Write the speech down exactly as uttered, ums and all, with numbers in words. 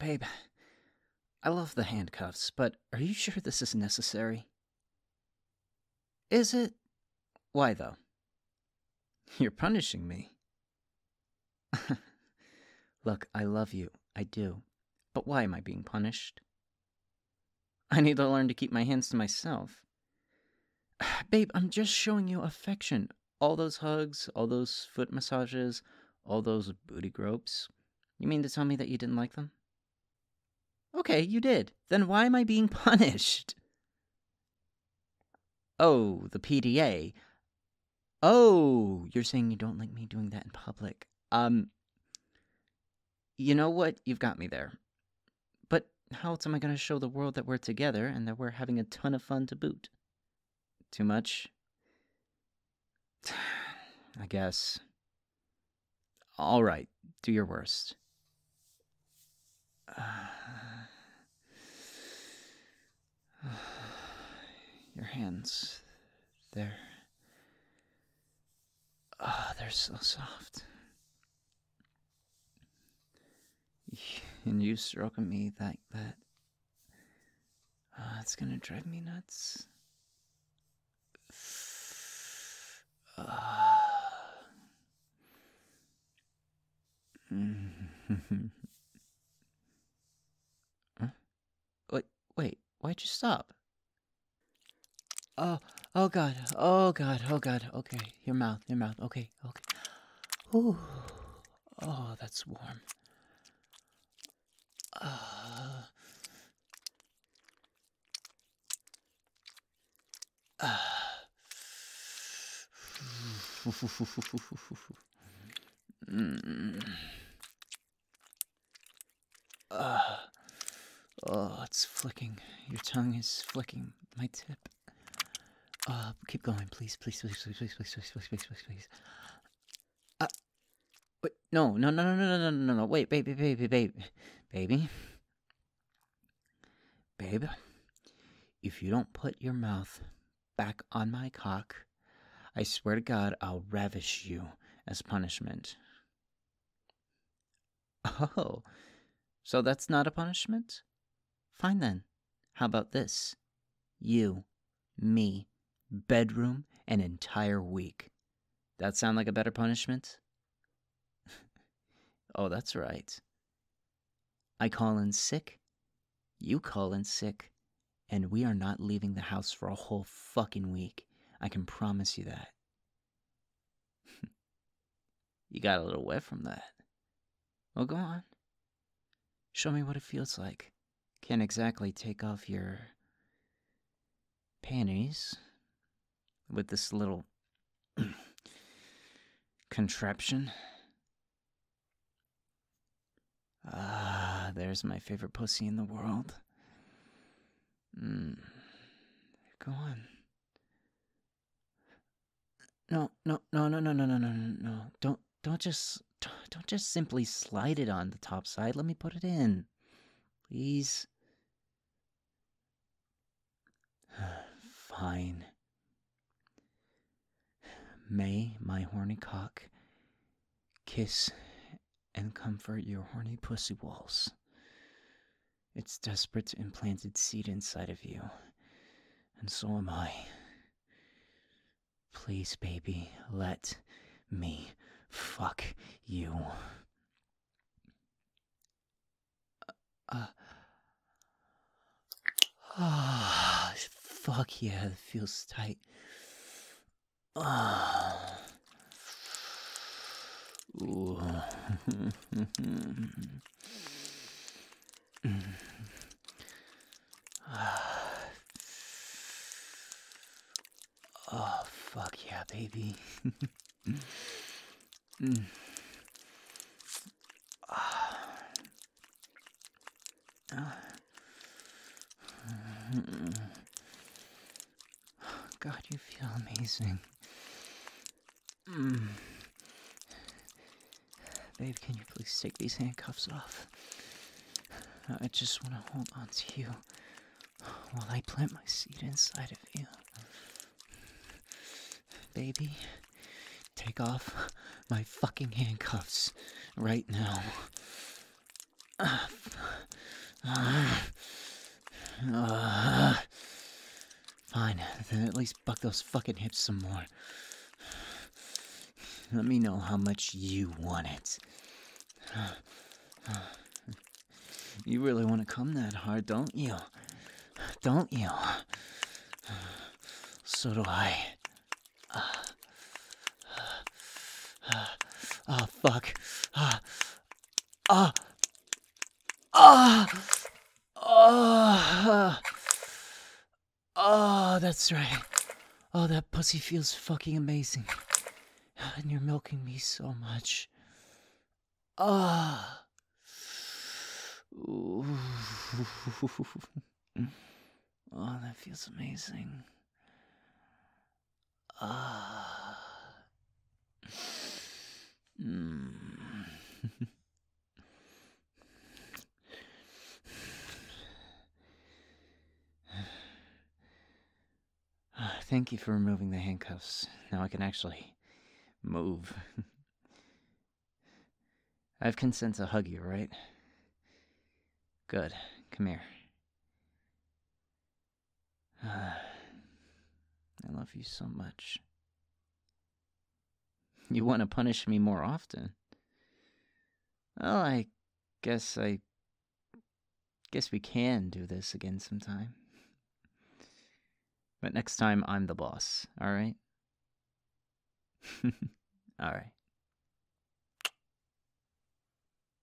Babe, I love the handcuffs, but are you sure this is necessary? Is it? Why, though? You're punishing me. Look, I love you. I do. But why am I being punished? I need to learn to keep my hands to myself. Babe, I'm just showing you affection. All those hugs, all those foot massages, all those booty gropes. You mean to tell me that you didn't like them? Okay, you did. Then why am I being punished? Oh, the P D A. Oh, you're saying you don't like me doing that in public. Um, you know what? You've got me there. But how else am I going to show the world that we're together and that we're having a ton of fun to boot? Too much? I guess. All right, do your worst. Uh, your hands, they're... Oh, they're so soft. And you stroking me like that. Oh, it's gonna drive me nuts. Uh, huh? Wait, wait, why'd you stop? Oh, oh god, oh god, oh god, okay, your mouth, your mouth, okay, okay. Ooh, oh, that's warm. Uh, uh. mm. uh. Oh, it's flicking. Your tongue is flicking my tip. Uh, keep going, please, please, please, please, please, please, please, please, please, please, please. Uh, wait, no, no, no, no, no, no, no, no, no, wait, baby, baby, baby, baby, babe, if you don't put your mouth back on my cock, I swear to God, I'll ravish you as punishment. Oh, so that's not a punishment? Fine then. How about this? You, me, bedroom, an entire week. That sound like a better punishment? Oh, that's right. I call in sick, you call in sick, and we are not leaving the house for a whole fucking week. I can promise you that. You got a little wet from that. Well, go on. Show me what it feels like. Can't exactly take off your panties with this little contraption. Ah, there's my favorite pussy in the world. Mm. Go on. No, no, no, no, no, no, no, no, no, no. Don't, don't just, don't just simply slide it on the top side. Let me put it in, please. Fine. May my horny cock kiss and comfort your horny pussy walls. It's desperate to implant its seed inside of you, and so am I. Please, baby, let me fuck you. Uh, ah, uh, fuck yeah, it feels tight. Ah. Ooh. Oh, fuck yeah, baby. mm. ah. Ah. God, you feel amazing. Mm. Babe, can you please take these handcuffs off? I just want to hold on to you while I plant my seed inside of you. Baby, take off my fucking handcuffs right now. Uh, fine, then at least buck those fucking hips some more. Let me know how much you want it. You really want to come that hard, don't you? Don't you? So do I. Oh, fuck. Ah. Ah. Ah. Oh. Oh, that's right. Oh, that pussy feels fucking amazing. And you're milking me so much. Ah. Ooh. Oh, that feels amazing. Ah. Mm. Thank you for removing the handcuffs. Now I can actually move. I have consent to hug you, right? Good. Come here. I love you so much. You want to punish me more often? Well, I guess I... guess we can do this again sometime. But next time, I'm the boss, alright? Alright.